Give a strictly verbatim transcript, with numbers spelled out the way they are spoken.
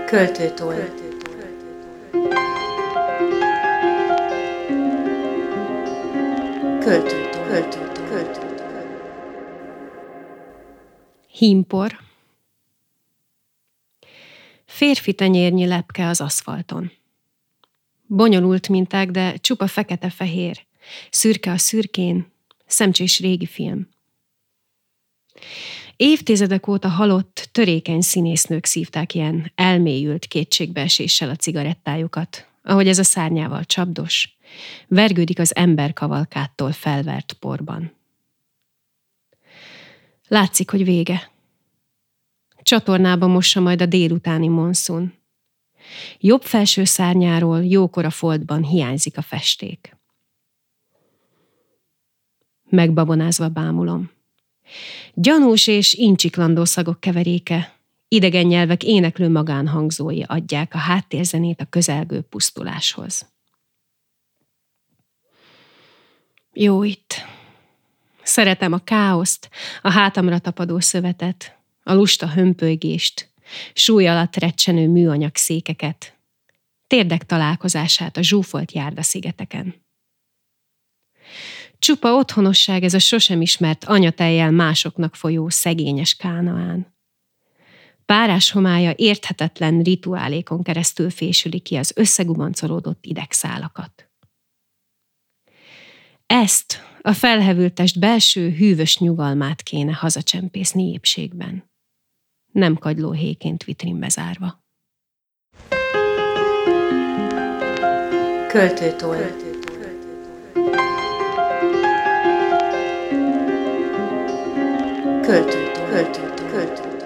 Költőtoll. Költőtoll. Költőtoll. Hímpor. Férfi tenyérnyi lepke az aszfalton. Bonyolult minták, de csupa fekete-fehér, szürke a szürkén, szemcsés régi film. Évtizedek óta halott, törékeny színésznők szívták ilyen elmélyült kétségbeeséssel a cigarettájukat, ahogy ez a szárnyával csapdos, vergődik az emberkavalkádtól felvert porban. Látszik, hogy vége. Csatornába mossa majd a délutáni monszun. Jobb felső szárnyáról jókora foltban hiányzik a festék. Megbabonázva bámulom. Gyanús és incsiklandó szagok keveréke, idegen nyelvek éneklő magánhangzói adják a háttérzenét a közelgő pusztuláshoz. Jó itt. Szeretem a káoszt, a hátamra tapadó szövetet, a lusta hömpölygést, súly alatt recsenő műanyag székeket, térdek találkozását a zsúfolt járdaszigeteken. Csupa otthonosság ez a sosem ismert anyatejjel másoknak folyó szegényes Kánaán. Párás homálya érthetetlen rituálékon keresztül fésüli ki az összegubancolódott idegszálakat. Ezt, a felhevült test belső hűvös nyugalmát kéne hazacsempészni épségben, nem kagyló héjként vitrínbe zárva. Költőtoll. Költőtoll. Költőtoll. Költőtoll.